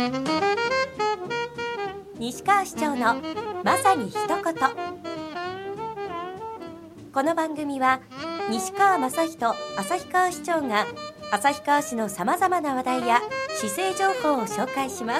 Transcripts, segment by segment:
西川市長のまさに一言。この番組は西川正人旭川市長が旭川市のさまざまな話題や市政情報を紹介します。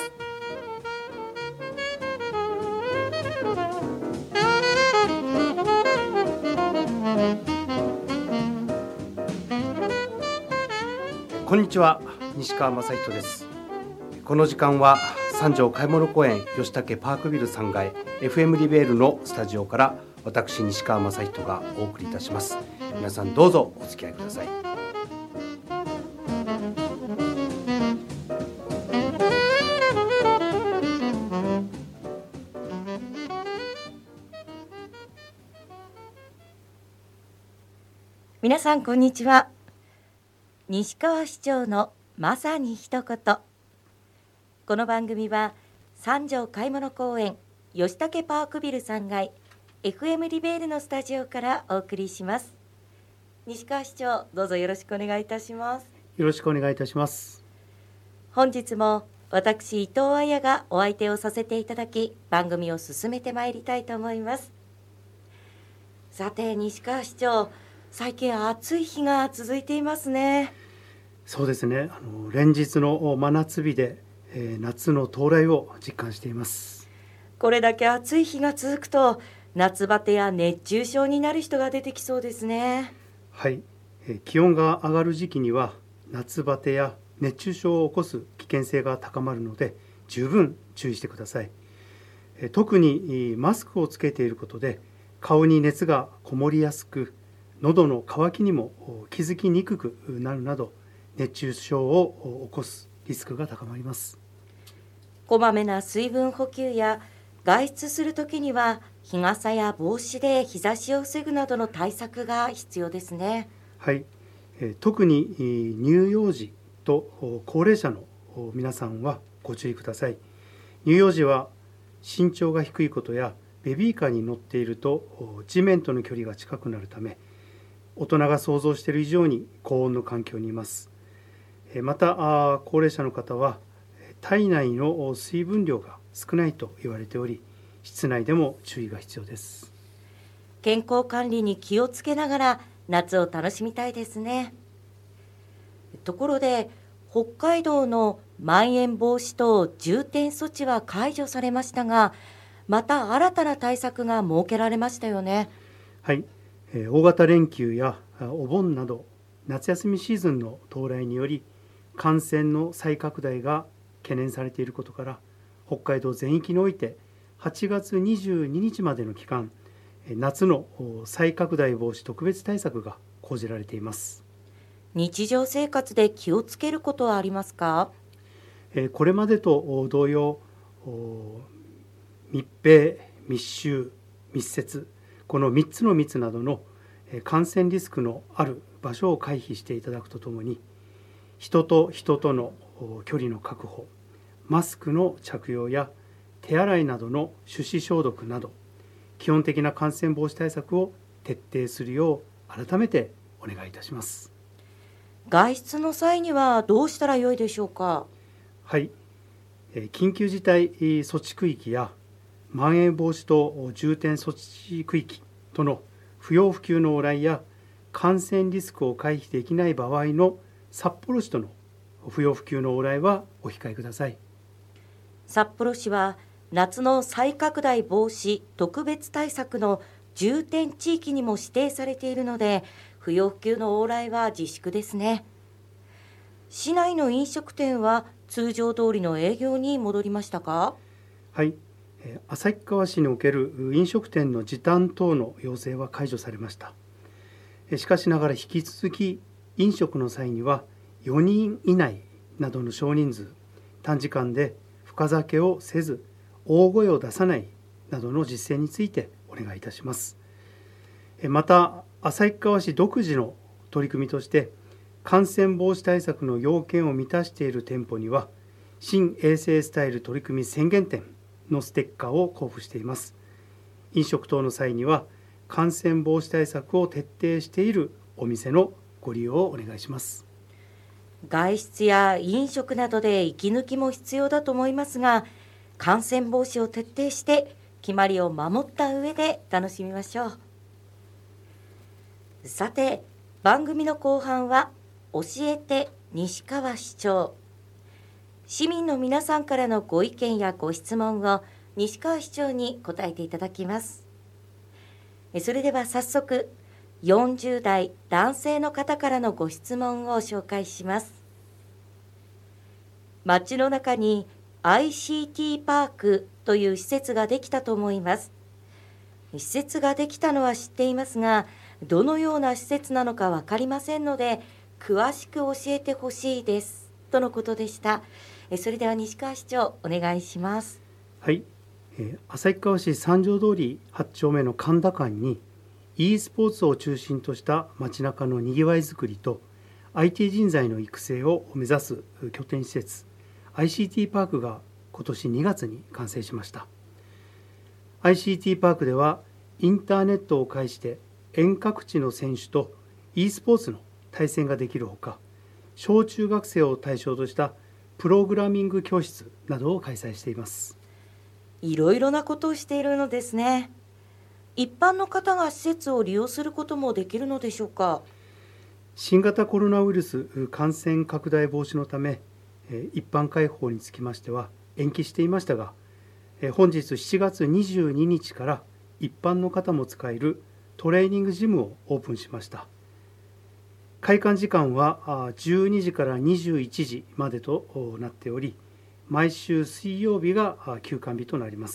こんにちは、西川正人です。この時間は三条買い物公園吉武パークビル3階 FM リベールのスタジオから私西川正人がお送りいたします。皆さんどうぞお付き合いください。 皆さんこんにちは。西川市長のまさに一言。この番組は三条買い物公園吉武パークビル3階 FM リベールのスタジオからお送りします。西川市長、どうぞよろしくお願いいたします。 よろしくお願いいたします。 本日も私伊藤彩がお相手をさせていただき、番組を進めてまいりたいと思います。さて西川市長、最近暑い日が続いていますね。 そうですね、連日の真夏日で、夏の到来を実感しています。 これだけ暑い日が続くと夏バテや熱中症になる人が出てきそうですね。 はい、気温が上がる時期には夏バテや熱中症を起こす危険性が高まるので十分注意してください。特にマスクをつけていることで顔に熱がこもりやすく、喉の渇きにも気づきにくくなるなど熱中症を起こすリスクが高まります。 こまめな水分補給や外出するときには日傘や帽子で日差しを防ぐなどの対策が必要ですね。 はい、特に乳幼児と高齢者の皆さんはご注意ください。乳幼児は身長が低いことやベビーカーに乗っていると地面との距離が近くなるため、大人が想像している以上に高温の環境にいます。また高齢者の方は体内の水分量が少ないと言われており、室内でも注意が必要です。 健康管理に気をつけながら夏を楽しみたいですね。ところで北海道のまん延防止等重点措置は解除されましたが、また新たな対策が設けられましたよね。 はい、大型連休やお盆など夏休みシーズンの到来により感染の再拡大が懸念されていることから、北海道全域において8月22日までの期間、夏の再拡大防止特別対策が講じられています。 日常生活で気をつけることはありますか？ これまでと同様、密閉、密集、密接、この3つの密などの感染リスクのある場所を回避していただくとともに、人と人との距離の確保、マスクの着用や手洗いなどの手指消毒など基本的な感染防止対策を徹底するよう改めてお願いいたします。 外出の際にはどうしたらよいでしょうか？ はい、緊急事態措置区域やまん延防止等重点措置区域との不要不急の往来や感染リスクを回避できない場合の札幌市との不要不急の往来はお控えください。 札幌市は夏の再拡大防止特別対策の重点地域にも指定されているので、不要不急の往来は自粛ですね。市内の飲食店は通常通りの営業に戻りましたか？ はい、旭川市における飲食店の時短等の要請は解除されました。しかしながら引き続き飲食の際には4人以内などの少人数、短時間で深酒をせず大声を出さないなどの実践についてお願いいたします。また旭川市独自の取り組みとして、感染防止対策の要件を満たしている店舗には新衛生スタイル取り組み宣言店のステッカーを交付しています。飲食等の際には感染防止対策を徹底しているお店のご利用をお願いします。 外出や飲食などで息抜きも必要だと思いますが、感染防止を徹底して決まりを守った上で楽しみましょう。さて、番組の後半は教えて西川市長。市民の皆さんからのご意見やご質問を西川市長に答えていただきます。それでは早速、40代男性の方からのご質問を紹介します。街の中に ICT パークという施設ができたと思います。施設ができたのは知っていますが、どのような施設なのか分かりませんので、詳しく教えてほしいですとのことでした。それでは西川市長、お願いします。 はい、旭川市三条通り8丁目の神田館に e スポーツを中心とした街中のにぎわいづくりと IT 人材の育成を目指す拠点施設 ICT パークが今年2月に完成しました。 ICT パークではインターネットを介して遠隔地の選手と e スポーツの対戦ができるほか、小中学生を対象としたプログラミング教室などを開催しています。 いろいろなことをしているのですね。一般の方が施設を利用することもできるのでしょうか。 新型コロナウイルス感染拡大防止のため、一般開放につきましては延期していましたが、本日7月22日から一般の方も使えるトレーニングジムをオープンしました。開館時間は12時から21時までとなっており、毎週水曜日が休館日となります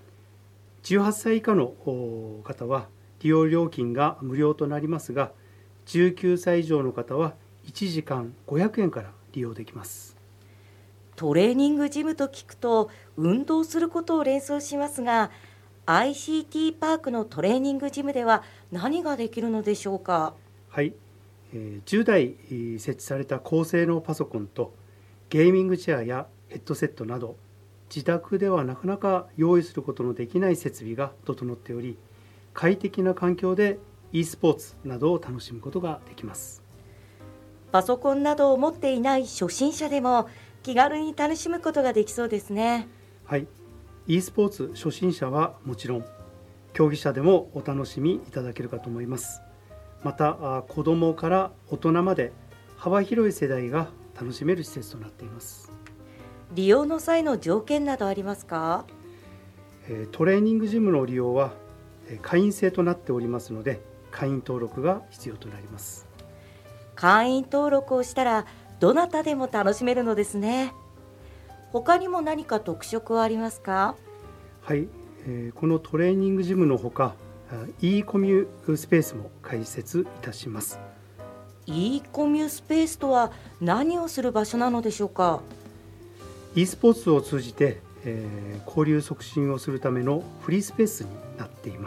。18歳以下の方は利用料金が無料となりますが、19歳以上の方は1時間500円から利用できます。 トレーニングジムと聞くと運動することを連想しますが、ICT パークのトレーニングジムでは何ができるのでしょうか。 はい、10台設置された高性能パソコンとゲーミングチェアやヘッドセットなど、自宅ではなかなか用意することのできない設備が整っており、快適な環境で e スポーツなどを楽しむことができます。 パソコンなどを持っていない初心者でも気軽に楽しむことができそうですね。 はい、e スポーツ初心者はもちろん、競技者でもお楽しみいただけるかと思います。また子どもから大人まで幅広い世代が楽しめる施設となっています。 利用の際の条件などありますか。 トレーニングジムの利用は会員制となっておりますので、会員登録が必要となります。 会員登録をしたらどなたでも楽しめるのですね。他にも何か特色はありますか。 はい、このトレーニングジムのほか e コミュスペースも開設いたします。 e コミュスペースとは何をする場所なのでしょうか。 e スポーツを通じて、交流促進をするためのフリースペースになっています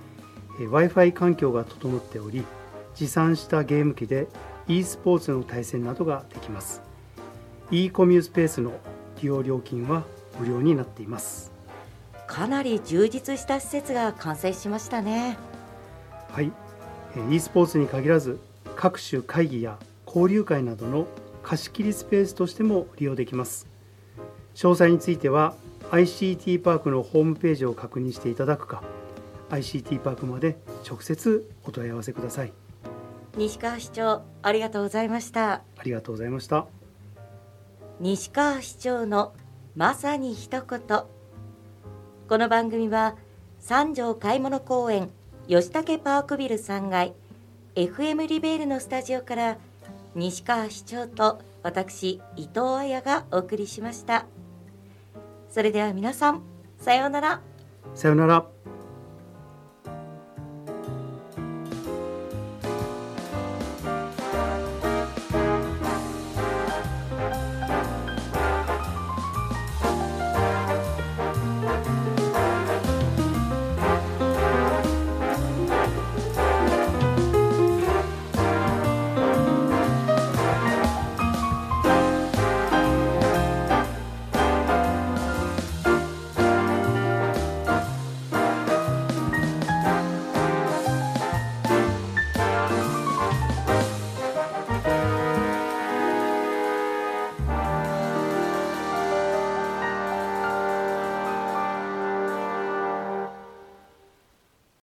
。Wi-Fi 環境が整っており、持参したゲーム機で e スポーツの対戦などができます。 e コミュスペースの利用料金は無料になっています。 かなり充実した施設が完成しましたね。 はい、e スポーツに限らず各種会議や交流会などの貸し切りスペースとしても利用できます。詳細については ICT パークのホームページを確認していただくか、 ICT パークまで直接お問い合わせください。 西川市長、ありがとうございました。 ありがとうございました。 西川市長のまさに一言。この番組は三条買い物公園吉武パークビル3階 FM リベールのスタジオから西川市長と私伊藤彩がお送りしました。それでは皆さん、さようなら。 さようなら。